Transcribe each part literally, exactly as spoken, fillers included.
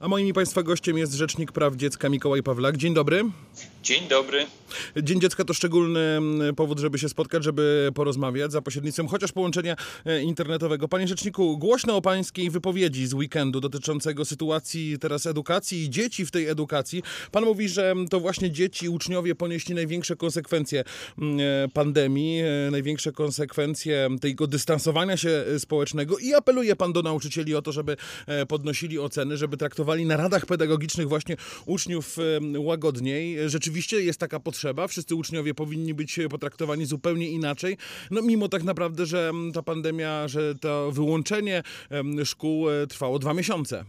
A moim i Państwa gościem jest Rzecznik Praw Dziecka Mikołaj Pawlak. Dzień dobry. Dzień dobry. Dzień Dziecka to szczególny powód, żeby się spotkać, żeby porozmawiać za pośrednictwem chociaż połączenia internetowego. Panie Rzeczniku, głośno o Pańskiej wypowiedzi z weekendu dotyczącego sytuacji teraz edukacji i dzieci w tej edukacji. Pan mówi, że to właśnie dzieci, uczniowie ponieśli największe konsekwencje pandemii, największe konsekwencje tego dystansowania się społecznego i apeluje Pan do nauczycieli o to, żeby podnosili oceny, żeby traktowali na radach pedagogicznych właśnie uczniów łagodniej. Rzeczywiście jest taka potrzeba, wszyscy uczniowie powinni być potraktowani zupełnie inaczej, no mimo tak naprawdę, że ta pandemia, że to wyłączenie szkół trwało dwa miesiące.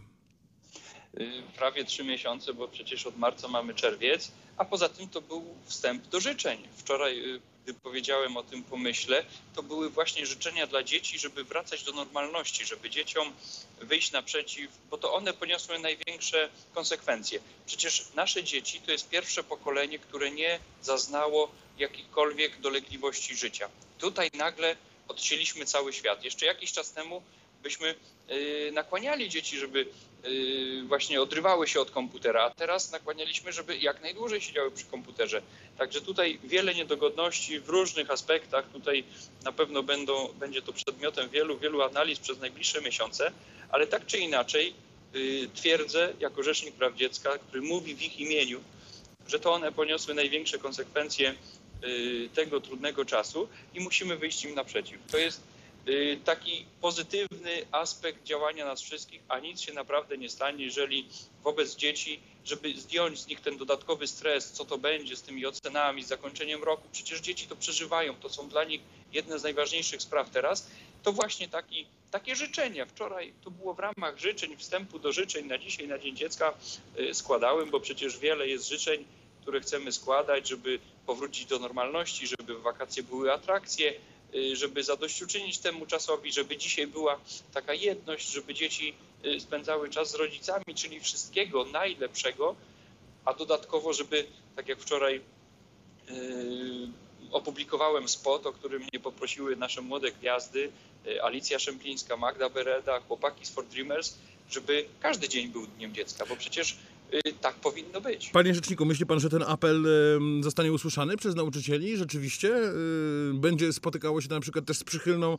Prawie trzy miesiące, bo przecież od marca mamy czerwiec, a poza tym to był wstęp do życzeń. Wczoraj, gdy powiedziałem o tym pomyśle, to były właśnie życzenia dla dzieci, żeby wracać do normalności, żeby dzieciom wyjść naprzeciw, bo to one poniosły największe konsekwencje. Przecież nasze dzieci to jest pierwsze pokolenie, które nie zaznało jakichkolwiek dolegliwości życia. Tutaj nagle odcięliśmy cały świat. Jeszcze jakiś czas temu byśmy yy, nakłaniali dzieci, żeby yy, właśnie odrywały się od komputera, a teraz nakłanialiśmy, żeby jak najdłużej siedziały przy komputerze. Także tutaj wiele niedogodności w różnych aspektach. Tutaj na pewno będą, będzie to przedmiotem wielu, wielu analiz przez najbliższe miesiące, ale tak czy inaczej yy, twierdzę jako Rzecznik Praw Dziecka, który mówi w ich imieniu, że to one poniosły największe konsekwencje yy, tego trudnego czasu i musimy wyjść im naprzeciw. To jest taki pozytywny aspekt działania nas wszystkich, a nic się naprawdę nie stanie, jeżeli wobec dzieci, żeby zdjąć z nich ten dodatkowy stres, co to będzie z tymi ocenami, z zakończeniem roku, przecież dzieci to przeżywają, to są dla nich jedne z najważniejszych spraw teraz, to właśnie taki, takie życzenia. Wczoraj to było w ramach życzeń, wstępu do życzeń na dzisiaj, na Dzień Dziecka składałem, bo przecież wiele jest życzeń, które chcemy składać, żeby powrócić do normalności, żeby w wakacje były atrakcje, żeby zadośćuczynić temu czasowi, żeby dzisiaj była taka jedność, żeby dzieci spędzały czas z rodzicami, czyli wszystkiego najlepszego, a dodatkowo, żeby, tak jak wczoraj yy, opublikowałem spot, o którym mnie poprosiły nasze młode gwiazdy, Alicja Szemplińska, Magda Bereda, chłopaki z For Dreamers, żeby każdy dzień był Dniem Dziecka, bo przecież tak powinno być. Panie Rzeczniku, myśli Pan, że ten apel zostanie usłyszany przez nauczycieli? Rzeczywiście będzie spotykało się to na przykład też z przychylną,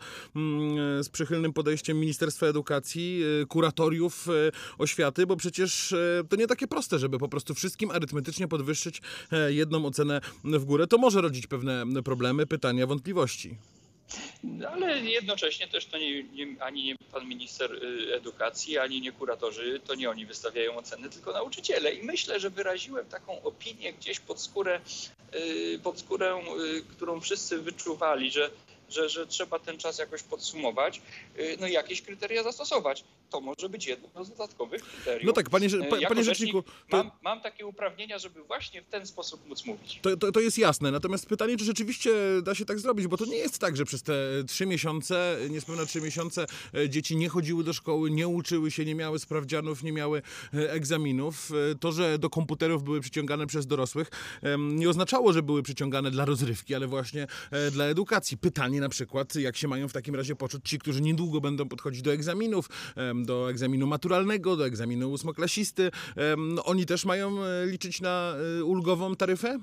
z przychylnym podejściem Ministerstwa Edukacji, kuratoriów oświaty, bo przecież to nie takie proste, żeby po prostu wszystkim arytmetycznie podwyższyć jedną ocenę w górę. To może rodzić pewne problemy, pytania, wątpliwości. No, ale jednocześnie też to nie, nie, ani nie pan minister edukacji, ani nie kuratorzy, to nie oni wystawiają oceny, tylko nauczyciele. I myślę, że wyraziłem taką opinię gdzieś pod skórę, pod skórę, którą wszyscy wyczuwali, że, że, że trzeba ten czas jakoś podsumować, no i jakieś kryteria zastosować. To może być jedno z dodatkowych kryteriów. No tak, panie, panie, panie Rzeczniku... To... Mam, mam takie uprawnienia, żeby właśnie w ten sposób móc mówić. To, to, to jest jasne, natomiast pytanie, czy rzeczywiście da się tak zrobić, bo to nie jest tak, że przez te trzy miesiące, niespełna trzy miesiące dzieci nie chodziły do szkoły, nie uczyły się, nie miały sprawdzianów, nie miały egzaminów. To, że do komputerów były przyciągane przez dorosłych, nie oznaczało, że były przyciągane dla rozrywki, ale właśnie dla edukacji. Pytanie na przykład, jak się mają w takim razie poczuć ci, którzy niedługo będą podchodzić do egzaminów, do egzaminu maturalnego, do egzaminu ósmoklasisty. Oni też mają liczyć na ulgową taryfę?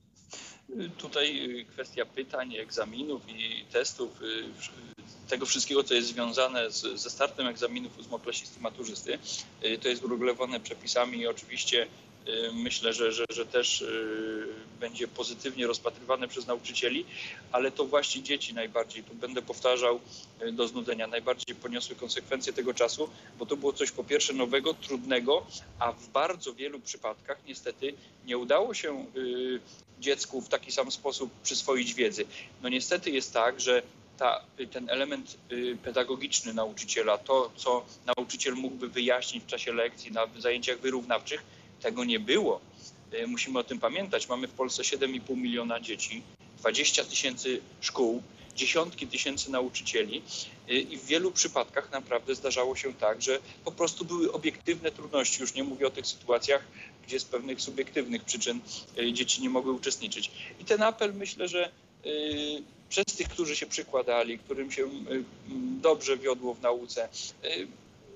Tutaj kwestia pytań, egzaminów i testów, tego wszystkiego, co jest związane z, ze startem egzaminów ósmoklasisty, maturzysty, to jest uregulowane przepisami i oczywiście myślę, że, że, że też będzie pozytywnie rozpatrywane przez nauczycieli, ale to właśnie dzieci najbardziej, tu będę powtarzał do znudzenia, najbardziej poniosły konsekwencje tego czasu, bo to było coś po pierwsze nowego, trudnego, a w bardzo wielu przypadkach niestety nie udało się dziecku w taki sam sposób przyswoić wiedzy. No niestety jest tak, że ta, ten element pedagogiczny nauczyciela, to co nauczyciel mógłby wyjaśnić w czasie lekcji na zajęciach wyrównawczych, tego nie było. Musimy o tym pamiętać. Mamy w Polsce siedem i pół miliona dzieci, dwadzieścia tysięcy szkół, dziesiątki tysięcy nauczycieli i w wielu przypadkach naprawdę zdarzało się tak, że po prostu były obiektywne trudności. Już nie mówię o tych sytuacjach, gdzie z pewnych subiektywnych przyczyn dzieci nie mogły uczestniczyć. I ten apel, myślę, że przez tych, którzy się przykładali, którym się dobrze wiodło w nauce,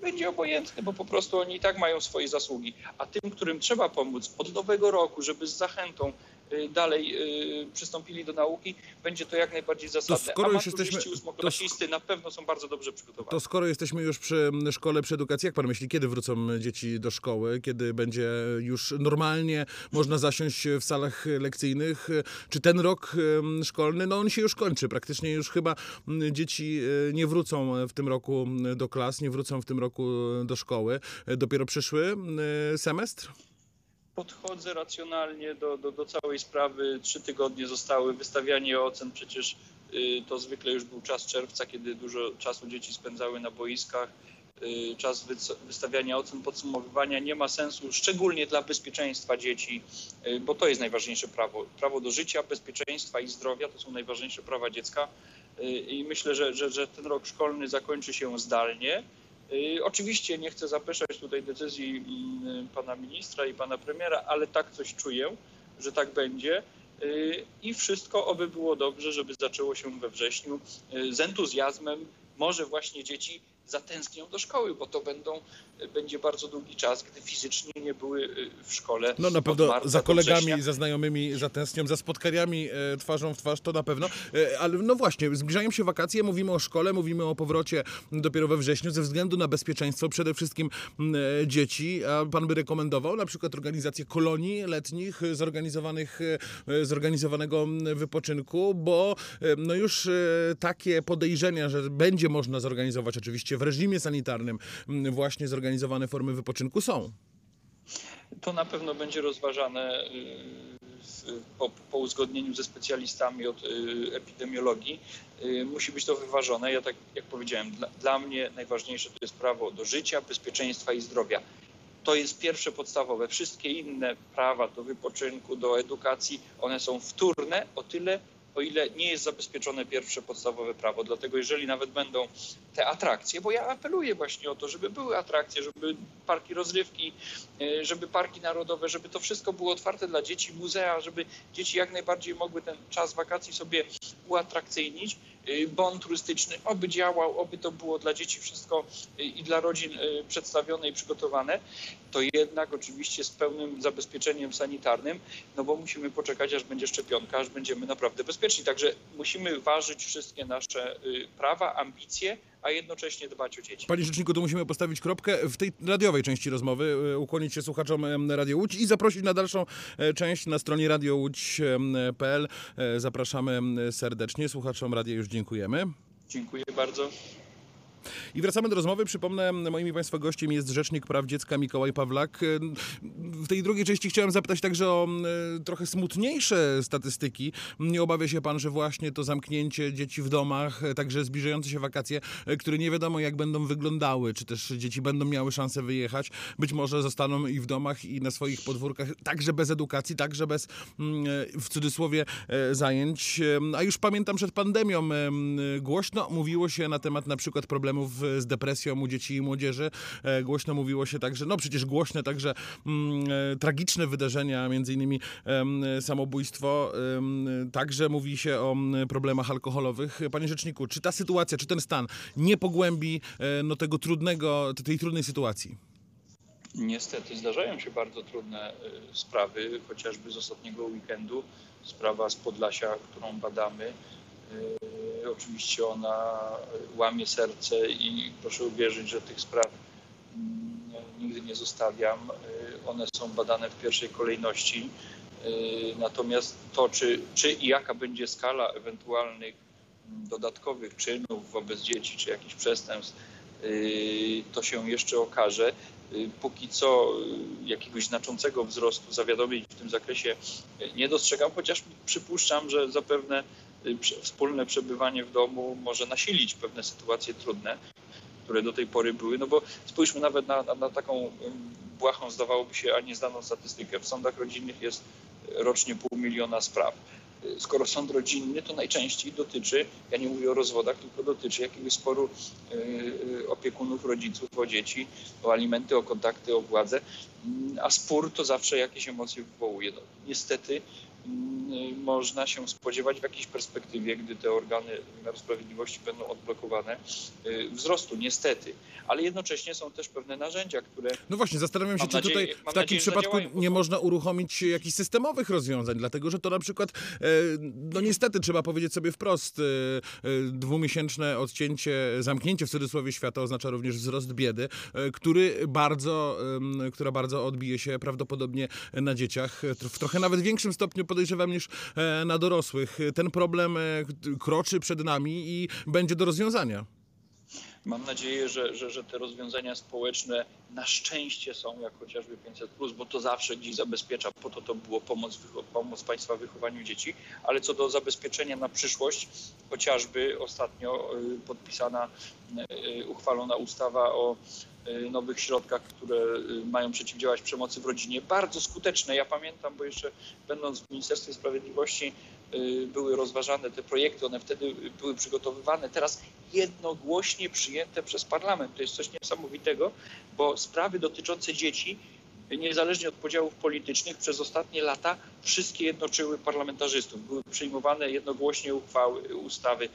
będzie obojętny, bo po prostu oni i tak mają swoje zasługi. A tym, którym trzeba pomóc od nowego roku, żeby z zachętą dalej przystąpili do nauki, będzie to jak najbardziej zasadne. skoro A już maturzyści, jesteśmy- ósmoklasisty na pewno są bardzo dobrze przygotowani. To skoro jesteśmy już przy szkole, przy edukacji, jak pan myśli, kiedy wrócą dzieci do szkoły? Kiedy będzie już normalnie można zasiąść w salach lekcyjnych? Czy ten rok em, szkolny, no on się już kończy. Praktycznie już chyba m, dzieci e, nie wrócą w tym roku do klas, nie wrócą w tym roku do szkoły. E, Dopiero przyszły e, semestr? Podchodzę racjonalnie do, do, do całej sprawy. Trzy tygodnie zostały. Wystawianie ocen przecież y, to zwykle już był czas czerwca, kiedy dużo czasu dzieci spędzały na boiskach. Y, czas wy, wystawiania ocen, podsumowywania nie ma sensu, szczególnie dla bezpieczeństwa dzieci, y, bo to jest najważniejsze prawo. Prawo do życia, bezpieczeństwa i zdrowia to są najważniejsze prawa dziecka. Y, I myślę, że, że, że ten rok szkolny zakończy się zdalnie. Oczywiście nie chcę zapeszać tutaj decyzji pana ministra i pana premiera, ale tak coś czuję, że tak będzie i wszystko oby było dobrze, żeby zaczęło się we wrześniu z entuzjazmem. Może właśnie dzieci zatęsknią do szkoły, bo to będą, będzie bardzo długi czas, gdy fizycznie nie były w szkole. No na pewno marca za do kolegami, września. za znajomymi zatęsknią, za spotkaniami e, twarzą w twarz, to na pewno. E, ale no właśnie, zbliżają się wakacje, mówimy o szkole, mówimy o powrocie dopiero we wrześniu, ze względu na bezpieczeństwo przede wszystkim m, e, dzieci. A pan by rekomendował na przykład organizację kolonii letnich, zorganizowanych, e, zorganizowanego wypoczynku, bo e, no już e, takie podejrzenia, że będzie można zorganizować oczywiście w reżimie sanitarnym m, właśnie zorganizowane formy wypoczynku są. To na pewno będzie rozważane po, po uzgodnieniu ze specjalistami od epidemiologii. Musi być to wyważone. Ja tak jak powiedziałem, dla, dla mnie najważniejsze to jest prawo do życia, bezpieczeństwa i zdrowia. To jest pierwsze podstawowe. Wszystkie inne prawa do wypoczynku, do edukacji, one są wtórne o tyle, o ile nie jest zabezpieczone pierwsze podstawowe prawo. Dlatego jeżeli nawet będą te atrakcje, bo ja apeluję właśnie o to, żeby były atrakcje, żeby parki rozrywki, żeby parki narodowe, żeby to wszystko było otwarte dla dzieci, muzea, żeby dzieci jak najbardziej mogły ten czas wakacji sobie uatrakcyjnić. Bon turystyczny, oby działał, oby to było dla dzieci wszystko i dla rodzin przedstawione i przygotowane, to jednak oczywiście z pełnym zabezpieczeniem sanitarnym, no bo musimy poczekać, aż będzie szczepionka, aż będziemy naprawdę bezpieczni. Także musimy ważyć wszystkie nasze prawa, ambicje, a jednocześnie dbać o dzieci. Panie rzeczniku, to musimy postawić kropkę w tej radiowej części rozmowy, ukłonić się słuchaczom Radio Łódź i zaprosić na dalszą część na stronie radio łódź kropka p l. Zapraszamy serdecznie. Słuchaczom radia już dziękujemy. Dziękuję bardzo. I wracamy do rozmowy. Przypomnę, moim Państwa gościem jest Rzecznik Praw Dziecka Mikołaj Pawlak. W tej drugiej części chciałem zapytać także o trochę smutniejsze statystyki. Nie obawia się Pan, że właśnie to zamknięcie dzieci w domach, także zbliżające się wakacje, które nie wiadomo jak będą wyglądały, czy też dzieci będą miały szansę wyjechać, być może zostaną i w domach, i na swoich podwórkach, także bez edukacji, także bez, w cudzysłowie, zajęć. A już pamiętam przed pandemią głośno mówiło się na temat na przykład problemów z depresją u dzieci i młodzieży. Głośno mówiło się także, no przecież głośne także mm, tragiczne wydarzenia, między innymi um, samobójstwo. Um, także mówi się o problemach alkoholowych. Panie Rzeczniku, czy ta sytuacja, czy ten stan nie pogłębi no, tego trudnego, tej trudnej sytuacji? Niestety zdarzają się bardzo trudne sprawy, chociażby z ostatniego weekendu. Sprawa z Podlasia, którą badamy. Oczywiście ona łamie serce i proszę uwierzyć, że tych spraw nigdy nie zostawiam. One są badane w pierwszej kolejności. Natomiast to, czy, czy i jaka będzie skala ewentualnych dodatkowych czynów wobec dzieci, czy jakichś przestępstw, to się jeszcze okaże. Póki co jakiegoś znaczącego wzrostu zawiadomień w tym zakresie nie dostrzegam, chociaż przypuszczam, że zapewne wspólne przebywanie w domu może nasilić pewne sytuacje trudne, które do tej pory były. No bo spójrzmy nawet na, na, na taką błahą, zdawałoby się, a nieznaną statystykę. W sądach rodzinnych jest rocznie pół miliona spraw. Skoro sąd rodzinny, to najczęściej dotyczy, ja nie mówię o rozwodach, tylko dotyczy jakiegoś sporu opiekunów, rodziców o dzieci, o alimenty, o kontakty, o władzę, a spór to zawsze jakieś emocje wywołuje. No, niestety można się spodziewać w jakiejś perspektywie, gdy te organy wymiaru sprawiedliwości będą odblokowane, wzrostu niestety. Ale jednocześnie są też pewne narzędzia, które... No właśnie, zastanawiam się, czy nadzieję, tutaj w takim nadzieję, przypadku zadziałają, nie to... można uruchomić jakichś systemowych rozwiązań, dlatego że to na przykład, no niestety trzeba powiedzieć sobie wprost, dwumiesięczne odcięcie, zamknięcie w cudzysłowie świata oznacza również wzrost biedy, który bardzo, która bardzo odbije się prawdopodobnie na dzieciach, w trochę nawet większym stopniu podejrzewam niż na dorosłych. Ten problem kroczy przed nami i będzie do rozwiązania. Mam nadzieję, że, że, że te rozwiązania społeczne na szczęście są, jak chociażby pięćset plus, bo to zawsze gdzieś zabezpiecza, po to to było pomoc, pomoc państwa w wychowaniu dzieci, ale co do zabezpieczenia na przyszłość, chociażby ostatnio podpisana, uchwalona ustawa o nowych środkach, które mają przeciwdziałać przemocy w rodzinie, bardzo skuteczne. Ja pamiętam, bo jeszcze będąc w Ministerstwie Sprawiedliwości były rozważane te projekty, one wtedy były przygotowywane, teraz jednogłośnie przyjęte przez parlament. To jest coś niesamowitego, bo sprawy dotyczące dzieci, niezależnie od podziałów politycznych, przez ostatnie lata wszystkie jednoczyły parlamentarzystów. Były przyjmowane jednogłośnie uchwały, ustawy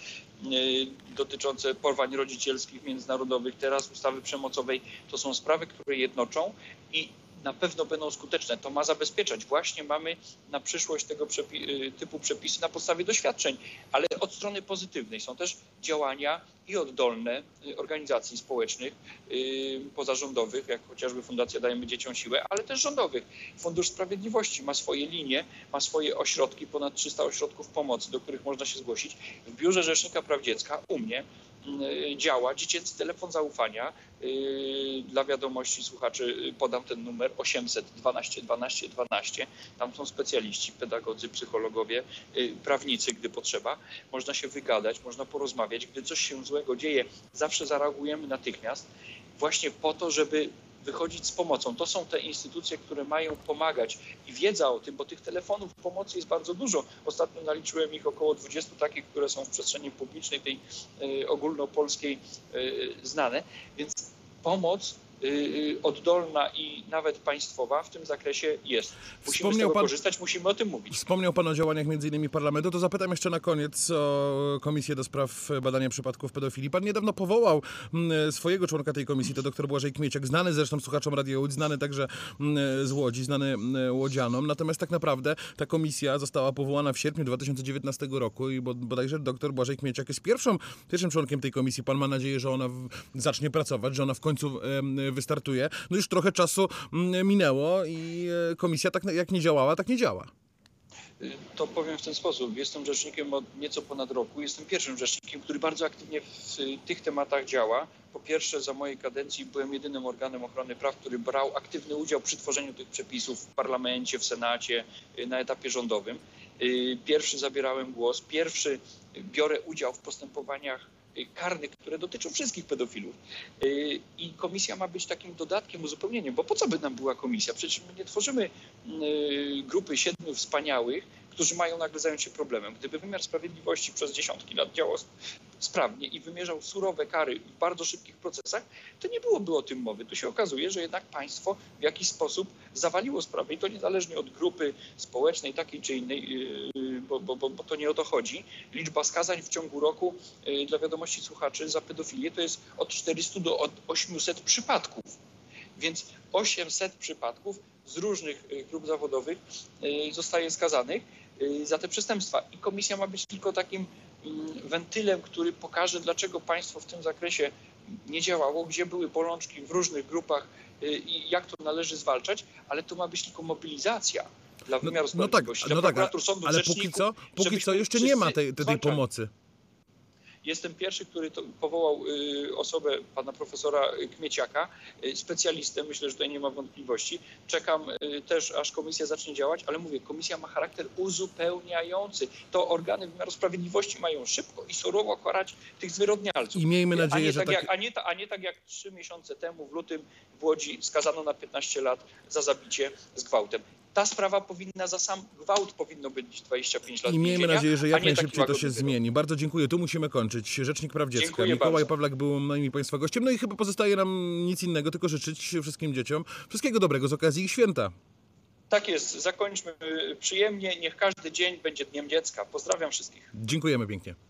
dotyczące porwań rodzicielskich międzynarodowych, teraz ustawy przemocowej. To są sprawy, które jednoczą i na pewno będą skuteczne. To ma zabezpieczać. Właśnie mamy na przyszłość tego przepi- typu przepisy na podstawie doświadczeń, ale od strony pozytywnej są też działania i oddolne organizacji społecznych, yy, pozarządowych, jak chociażby Fundacja Dajemy Dzieciom Siłę, ale też rządowych. Fundusz Sprawiedliwości ma swoje linie, ma swoje ośrodki, ponad trzysta ośrodków pomocy, do których można się zgłosić. W Biurze Rzecznika Praw Dziecka u mnie yy, działa dziecięcy telefon zaufania. Yy, dla wiadomości słuchaczy podam ten numer osiemset dwanaście dwanaście dwanaście. Tam są specjaliści, pedagodzy, psychologowie, yy, prawnicy, gdy potrzeba. Można się wygadać, można porozmawiać. Gdy coś się złego dzieje, zawsze zareagujemy natychmiast, właśnie po to, żeby wychodzić z pomocą. To są te instytucje, które mają pomagać i wiedza o tym, bo tych telefonów pomocy jest bardzo dużo. Ostatnio naliczyłem ich około dwudziestu takich, które są w przestrzeni publicznej, tej y, ogólnopolskiej y, znane, więc pomoc y, oddolna i nawet państwowa w tym zakresie jest. Musimy Wspomniał z tego pan... korzystać, musimy o tym mówić. Wspomniał Pan o działaniach między innymi parlamentu, to zapytam jeszcze na koniec o Komisję do Spraw Badania Przypadków Pedofilii. Pan niedawno powołał swojego członka tej komisji, to dr Błażej Kmieciak, znany zresztą słuchaczom Radia Łódź, znany także z Łodzi, znany łodzianom. Natomiast tak naprawdę ta komisja została powołana w sierpniu dwa tysiące dziewiętnastego roku i bodajże dr Błażej Kmieciak jest pierwszą, pierwszym członkiem tej komisji. Pan ma nadzieję, że ona zacznie pracować, że ona w końcu wystartuje. No już trochę czasu minęło i komisja tak jak nie działała, tak nie działa. To powiem w ten sposób. Jestem rzecznikiem od nieco ponad roku. Jestem pierwszym rzecznikiem, który bardzo aktywnie w tych tematach działa. Po pierwsze, za mojej kadencji byłem jedynym organem ochrony praw, który brał aktywny udział przy tworzeniu tych przepisów w parlamencie, w Senacie, na etapie rządowym. Pierwszy zabierałem głos, pierwszy biorę udział w postępowaniach karnych, które dotyczą wszystkich pedofilów. I komisja ma być takim dodatkiem, uzupełnieniem, bo po co by nam była komisja? Przecież my nie tworzymy grupy siedmiu wspaniałych, którzy mają nagle zająć się problemem. Gdyby wymiar sprawiedliwości przez dziesiątki lat działał sprawnie i wymierzał surowe kary w bardzo szybkich procesach, to nie byłoby o tym mowy. Tu się okazuje, że jednak państwo w jakiś sposób zawaliło sprawę i to niezależnie od grupy społecznej, takiej czy innej, bo, bo, bo, bo to nie o to chodzi. Liczba skazań w ciągu roku, dla wiadomości słuchaczy, za pedofilię to jest od czterystu do ośmiuset przypadków. Więc osiemset przypadków z różnych grup zawodowych zostaje skazanych za te przestępstwa. I komisja ma być tylko takim wentylem, który pokaże, dlaczego państwo w tym zakresie nie działało, gdzie były bolączki w różnych grupach i jak to należy zwalczać, ale to ma być tylko mobilizacja dla wymiaru sprawiedliwości, no, no tak, dla no prokuratur, tak, ale póki co, póki co jeszcze nie ma tej, tej pomocy. Jestem pierwszy, który to powołał y, osobę pana profesora Kmieciaka, y, specjalistę, myślę, że tutaj nie ma wątpliwości. Czekam y, też, aż komisja zacznie działać, ale mówię, komisja ma charakter uzupełniający. To organy wymiaru sprawiedliwości mają szybko i surowo karać tych zwyrodnialców. I miejmy nadzieję, a nie że tak, tak... jak, a, nie ta, a nie tak jak trzy miesiące temu w lutym w Łodzi skazano na piętnaście lat za zabicie z gwałtem. Ta sprawa powinna, za sam gwałt powinno być dwadzieścia pięć lat I miejmy więzienia, nadzieję, że jak najszybciej to się wyrok. zmieni. Bardzo dziękuję. Tu musimy kończyć. Rzecznik Praw Dziecka Dziękuję Mikołaj bardzo. Pawlak był moim i Państwa gościem. No i chyba pozostaje nam nic innego, tylko życzyć wszystkim dzieciom wszystkiego dobrego z okazji ich święta. Tak jest, zakończmy przyjemnie, niech każdy dzień będzie Dniem Dziecka. Pozdrawiam wszystkich. Dziękujemy pięknie.